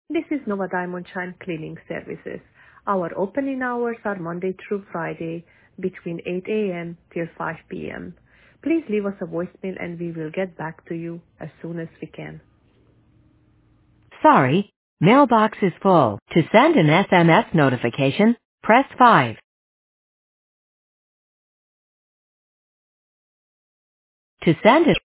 This is Nova Diamond Shine Cleaning Services. Our opening hours are Monday through Friday between 8 a.m. till 5 p.m. Please leave us a voicemail and we will get back to you as soon as we can. Sorry, mailbox is full. To send an SMS notification, press 5. To send it